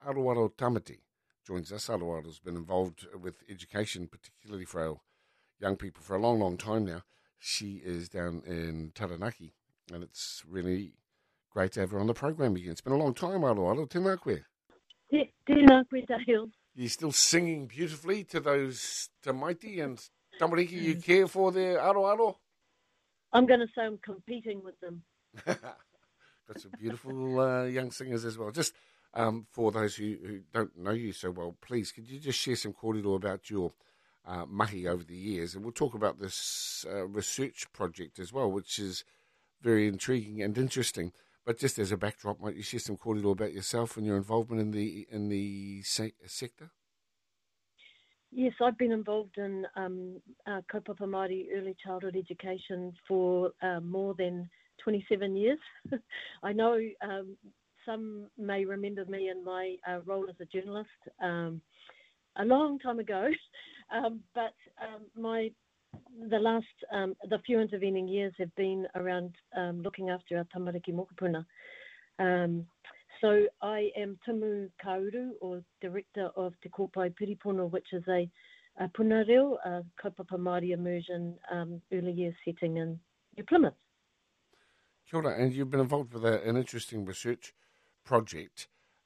Aroaro Tamati joins us. Aroaro's been involved with education, particularly for our young people, for a long, long time now. She is down in Taranaki, and it's really great to have her on the program again. It's been a long time, Aroaro. Tēnā koe. Tēnā koe, Dale. You're still singing beautifully to those Tamaiti and Tamariki you care for there, Aroaro? I'm going to say I'm competing with them. Got some beautiful young singers as well. Just for those who don't know you so well, please, could you just share some kōrero about your mahi over the years? And we'll talk about this research project as well, which is very intriguing and interesting. But just as a backdrop, might you share some kōrero about yourself and your involvement in the sector? Yes, I've been involved in kaupapa Māori early childhood education for more than 27 years. I know some may remember me in my role as a journalist a long time ago, but the few intervening years have been around looking after our tamariki mokopuna. So I am Timu Kauru, or Director of Te Kōpai Piripono, which is a puna reo, a kaupapa Māori immersion early years setting in New Plymouth. Kia ora, and you've been involved with an interesting research project,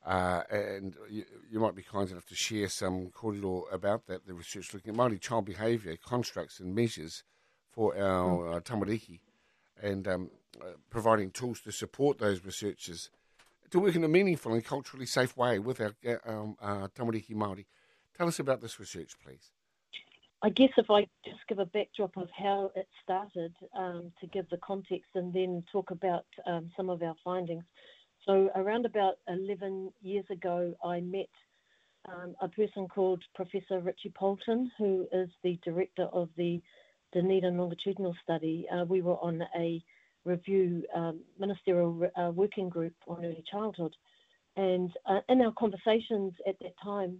and you might be kind enough to share some kōrero about that, the research looking at Māori child behaviour, constructs and measures for our tamariki, and providing tools to support those researchers to work in a meaningful and culturally safe way with our tamariki Māori. Tell us about this research, please. I guess if I just give a backdrop of how it started, to give the context and then talk about some of our findings. So around about 11 years ago, I met a person called Professor Richie Poulton, who is the director of the Dunedin Longitudinal Study. We were on a review ministerial working group on early childhood. And in our conversations at that time,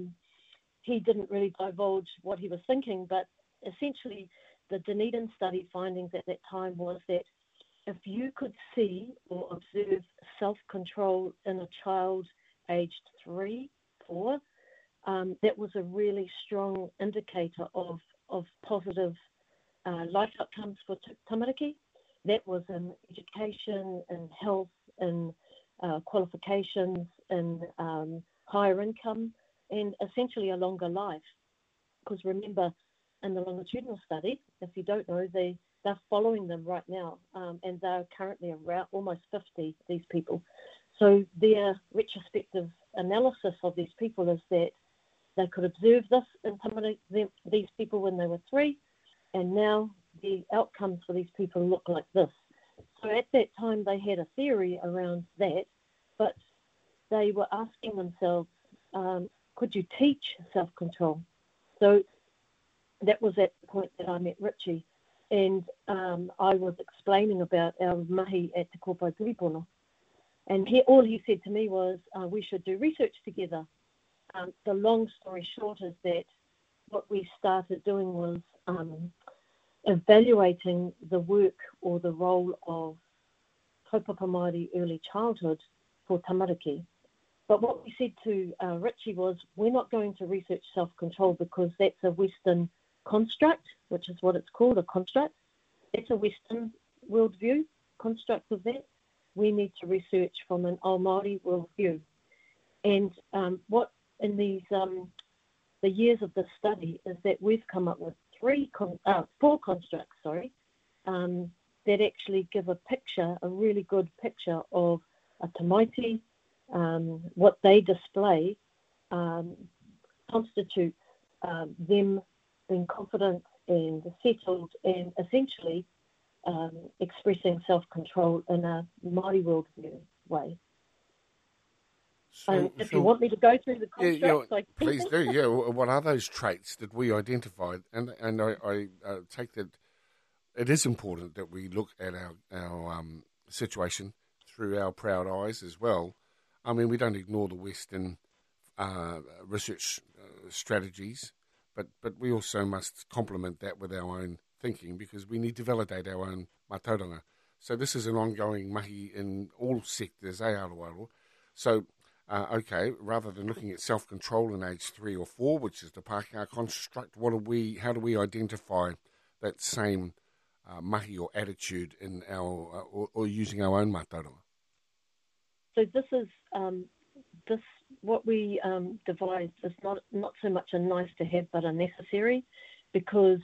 he didn't really divulge what he was thinking, but essentially the Dunedin study findings at that time was that if you could see or observe self-control in a child aged 3, 4, that was a really strong indicator of positive life outcomes for tamariki. That was in education, in health, in qualifications, in higher income, and essentially a longer life. Because remember, in the longitudinal study, if you don't know, they're following them right now, and they're currently around almost 50, these people. So their retrospective analysis of these people is that they could observe this in these people when they were 3, and now the outcomes for these people look like this. So at that time, they had a theory around that, but they were asking themselves, could you teach self-control? So that was at the point that I met Richie, and I was explaining about our mahi at Te Kōpai Piripono. And all he said to me was, we should do research together. The long story short is that what we started doing was evaluating the work or the role of kaupapa Māori early childhood for tamariki. But what we said to Richie was, we're not going to research self-control because that's a Western construct, which is what it's called, a construct. It's a Western worldview construct of that. We need to research from an Ao Māori worldview. And what in these the years of the study is that we've come up with 4 constructs, that actually give a picture, a really good picture of a tamaiti. What they display constitutes them being confident and settled and essentially expressing self-control in a Māori worldview way. So, if you want me to go through the constructs, please do. Yeah, what are those traits that we identified? And I take that it is important that we look at our situation through our proud eyes as well. I mean, we don't ignore the Western research strategies, but we also must complement that with our own thinking because we need to validate our own mātauranga. So this is an ongoing mahi in all sectors, Aotearoa. So Okay, rather than looking at self-control in age 3 or 4, which is the Pākehā construct, how do we identify that same mahi or attitude in our, or using our own mātauranga? So this is this what we devised is not so much a nice to have, but a necessary, because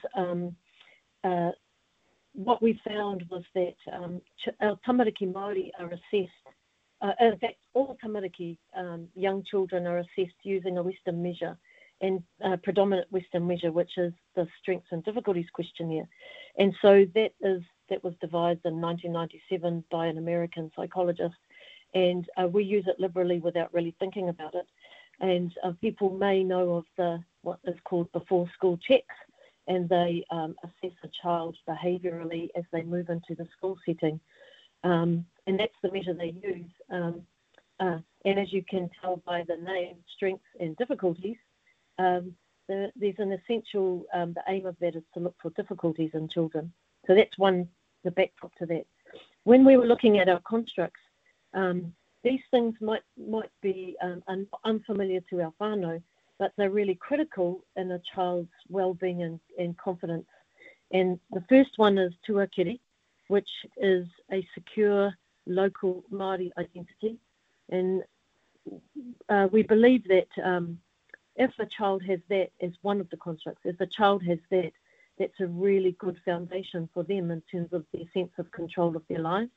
what we found was that our tamariki Māori are assessed. In fact, all tamariki young children are assessed using a Western measure, and predominant Western measure, which is the Strengths and Difficulties questionnaire. And so that was devised in 1997 by an American psychologist, and we use it liberally without really thinking about it. And people may know of what is called before school checks, and they assess a child behaviourally as they move into the school setting. And that's the measure they use. And as you can tell by the name, Strengths and Difficulties, there's an essential, the aim of that is to look for difficulties in children. So that's the backdrop to that. When we were looking at our constructs, these things might be unfamiliar to our whānau, but they're really critical in a child's well-being and confidence. And the first one is tuakiri, which is a secure local Māori identity. And we believe that if a child has that as one of the constructs, if a child has that, that's a really good foundation for them in terms of their sense of control of their lives.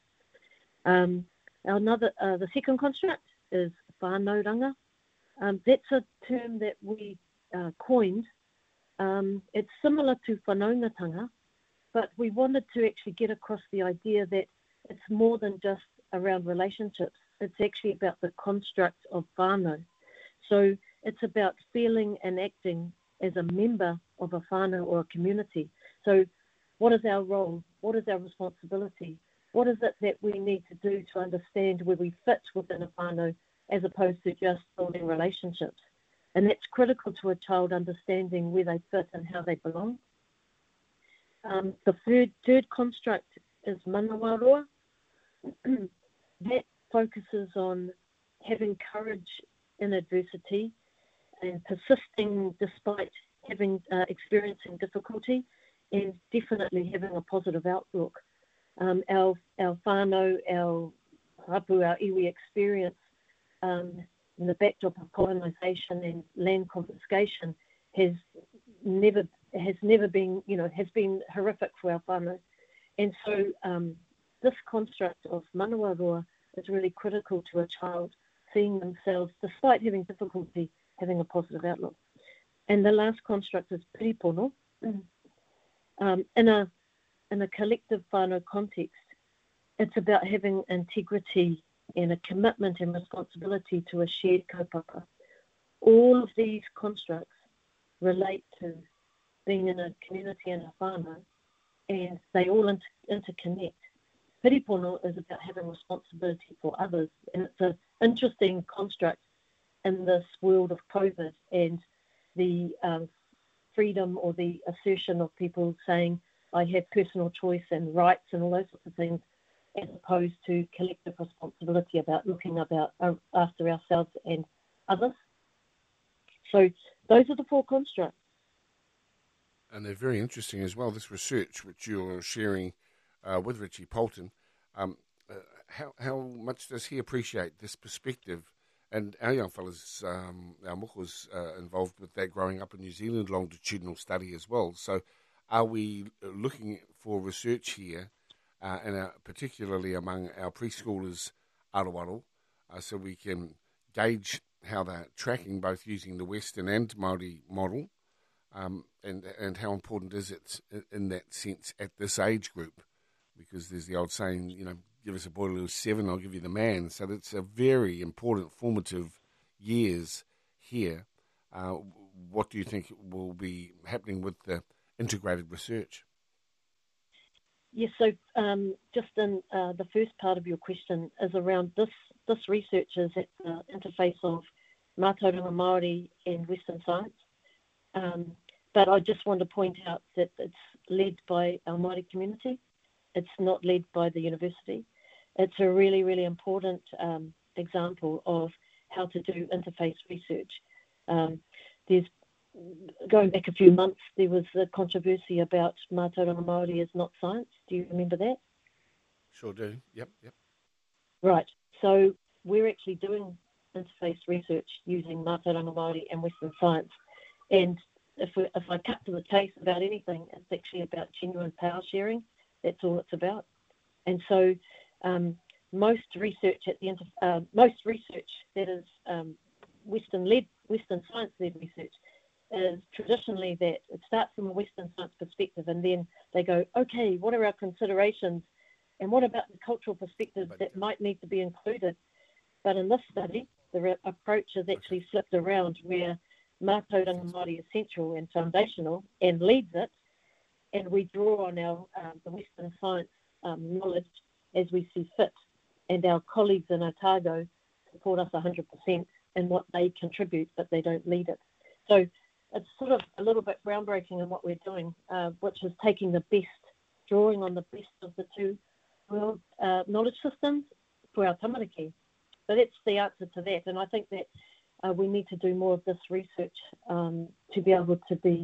The second construct is whānauranga. That's a term that we coined. It's similar to whanaungatanga, but we wanted to actually get across the idea that it's more than just around relationships. It's actually about the construct of whānau. So it's about feeling and acting as a member of a whānau or a community. So what is our role? What is our responsibility? What is it that we need to do to understand where we fit within a whānau as opposed to just building relationships? And that's critical to a child understanding where they fit and how they belong. The third construct is manawa roa. That focuses on having courage in adversity and persisting despite experiencing difficulty, and definitely having a positive outlook. Our whānau, our rapu, our iwi experience in the backdrop of colonisation and land confiscation has never been, has been horrific for our whānau. And so this construct of manawa roa is really critical to a child seeing themselves, despite having difficulty, having a positive outlook. And the last construct is piripono. In a collective whānau context, it's about having integrity and a commitment and responsibility to a shared kaupapa. All of these constructs relate to being in a community and a whānau, and they all interconnect. Piripono is about having responsibility for others, and it's an interesting construct in this world of COVID and the freedom or the assertion of people saying, I have personal choice and rights and all those sorts of things, as opposed to collective responsibility about looking after ourselves and others. So those are the four constructs. And they're very interesting as well, this research which you're sharing with Richie Poulton. How much does he appreciate this perspective? And our young fellas, our mokos, involved with that growing up in New Zealand, longitudinal study as well. So are we looking for research here, and particularly among our preschoolers, Arawaro, so we can gauge how they're tracking, both using the Western and Māori model, and how important is it in that sense at this age group? Because there's the old saying, give us a boy who's 7, I'll give you the man. So it's a very important formative years here. What do you think will be happening with the integrated research? Yes, so just in the first part of your question is around this research is at the interface of Mātauranga Māori and Western science. But I just want to point out that it's led by our Māori community. It's not led by the university. It's a really, really important example of how to do interface research. There's going back a few months, there was a controversy about Mātauranga Māori is not science. Do you remember that? Sure do. Yep. Right. So we're actually doing interface research using Mātauranga Māori and Western science. And if I cut to the chase about anything, it's actually about genuine power sharing. That's all it's about. And so most research that is Western science-led research is traditionally that it starts from a Western science perspective, and then they go, okay, what are our considerations, and what about the cultural perspectives that might need to be included? But in this study, the approach is actually flipped around, where Mātauranga Māori is central and foundational and leads it, and we draw on our the Western science knowledge as we see fit, and our colleagues in Otago support us 100% in what they contribute, but they don't lead it. So it's sort of a little bit groundbreaking in what we're doing, which is taking the best, drawing on the best of the two world knowledge systems for our tamariki. So that's the answer to that, and I think that we need to do more of this research to be able to be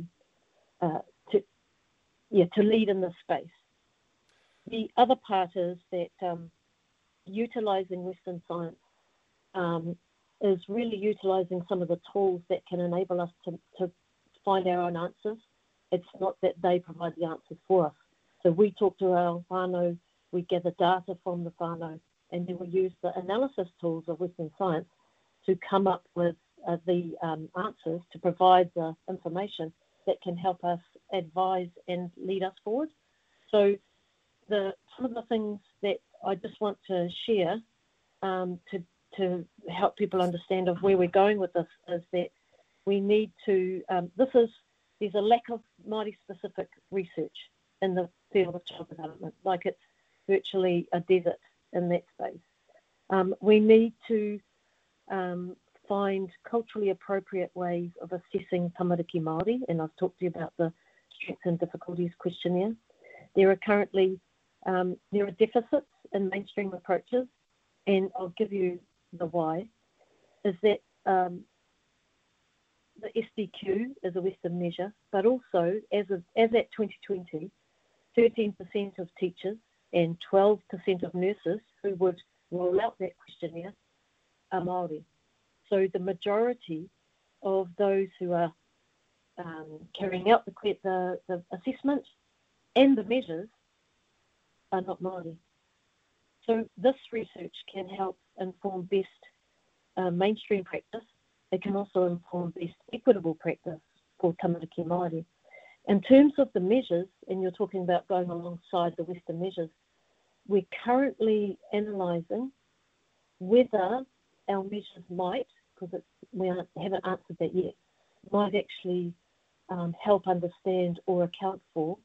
to lead in this space. The other part is that utilising Western science is really utilising some of the tools that can enable us to find our own answers. It's not that they provide the answers for us. So we talk to our whānau, we gather data from the whānau, and then we use the analysis tools of Western science to come up with the answers, to provide the information that can help us advise and lead us forward. So some of the things that I just want to share to help people understand of where we're going with this is that we need to, there's a lack of Māori-specific research in the field of child development, like it's virtually a desert in that space. We need to find culturally appropriate ways of assessing tamariki Māori, and I've talked to you about the strengths and difficulties questionnaire. There are currently deficits in mainstream approaches, and I'll give you the why, is that the SDQ is a Western measure, but also as at 2020, 13% of teachers and 12% of nurses who would roll out that questionnaire are Māori. So the majority of those who are carrying out the assessment and the measures are not Māori. So this research can help inform best mainstream practice. It can also inform best equitable practice for tamariki Māori. In terms of the measures, and you're talking about going alongside the Western measures, we're currently analysing whether our measures might, because we haven't answered that yet, might actually help understand or account for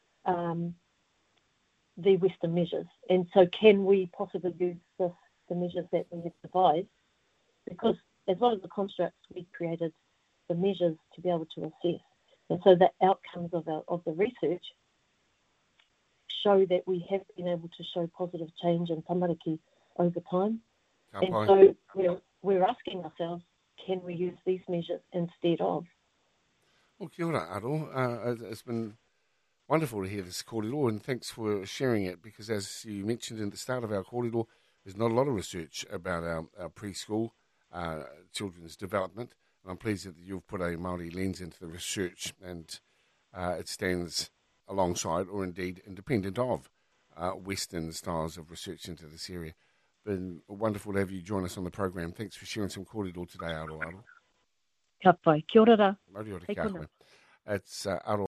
the Western measures. And so can we possibly use the measures that we have devised? Because as well as the constructs, we created the measures to be able to assess. And so the outcomes of the research show that we have been able to show positive change in tamariki over time. And so we're asking ourselves, can we use these measures instead of? Well, kia ora, Aro. It's been wonderful to hear this kōrero, and thanks for sharing it, because as you mentioned at the start of our kōrero, there's not a lot of research about our preschool children's development. And I'm pleased that you've put a Māori lens into the research, and it stands alongside, or indeed independent of, Western styles of research into this area. Been wonderful to have you join us on the program. Thanks for sharing some kōrero today, Aro. Ka pai. Kia ora. It's Aro